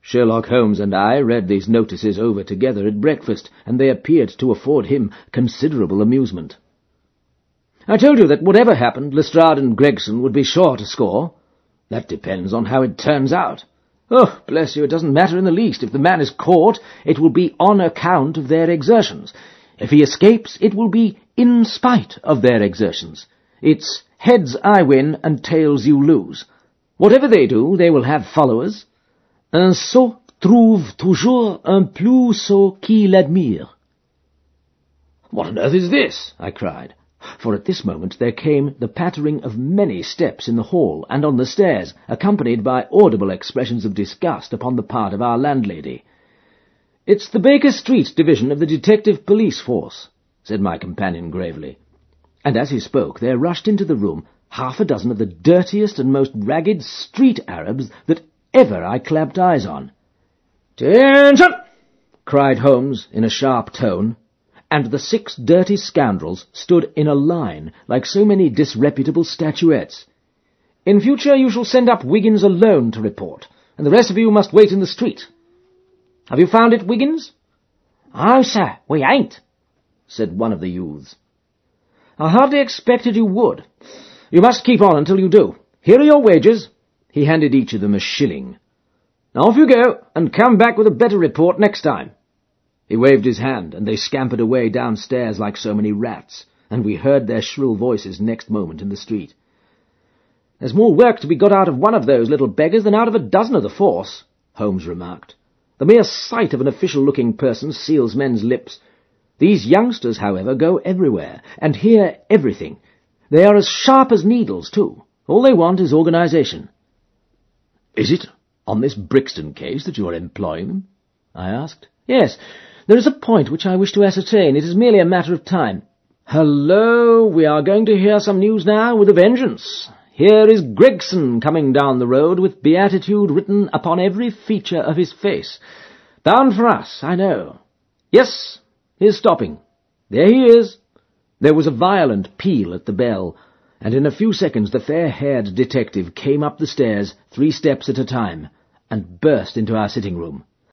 Sherlock Holmes and I read these notices over together at breakfast, and they appeared to afford him considerable amusement. I told you that whatever happened, Lestrade and Gregson would be sure to score. That depends on how it turns out. Oh, bless you, it doesn't matter in the least. If the man is caught, it will be on account of their exertions. If he escapes, it will be in spite of their exertions. It's heads I win and tails you lose. Whatever they do, they will have followers. Un sot trouve toujours un plus sot qui l'admire. What on earth is this? I cried, for at this moment there came the pattering of many steps in the hall and on the stairs, accompanied by audible expressions of disgust upon the part of our landlady. "It's the Baker Street division of the detective police force," said my companion gravely. And as he spoke there rushed into the room half a dozen of the dirtiest and most ragged street Arabs that ever I clapped eyes on. "Attention!" cried Holmes in a sharp tone, and the 6 dirty scoundrels stood in a line like so many disreputable statuettes. "In future you shall send up Wiggins alone to report, and the rest of you must wait in the street. Have you found it, Wiggins?" "Oh, sir, we ain't," said one of the youths. "I hardly expected you would. You must keep on until you do. Here are your wages." He handed each of them a shilling. "Now off you go, and come back with a better report next time." He waved his hand, and they scampered away downstairs like so many rats, and we heard their shrill voices next moment in the street. "There's more work to be got out of one of those little beggars than out of a dozen of the force," Holmes remarked. "The mere sight of an official-looking person seals men's lips. These youngsters, however, go everywhere, and hear everything. They are as sharp as needles, too. All they want is organization." "Is it on this Brixton case that you are employing them?" I asked. "Yes, there is a point which I wish to ascertain. It is merely a matter of time. Hello, we are going to hear some news now with a vengeance. Here is Gregson coming down the road with beatitude written upon every feature of his face. Bound for us, I know. Yes, he is stopping. There he is." There was a violent peal at the bell, and in a few seconds the fair-haired detective came up the stairs 3 steps at a time, and burst into our sitting-room.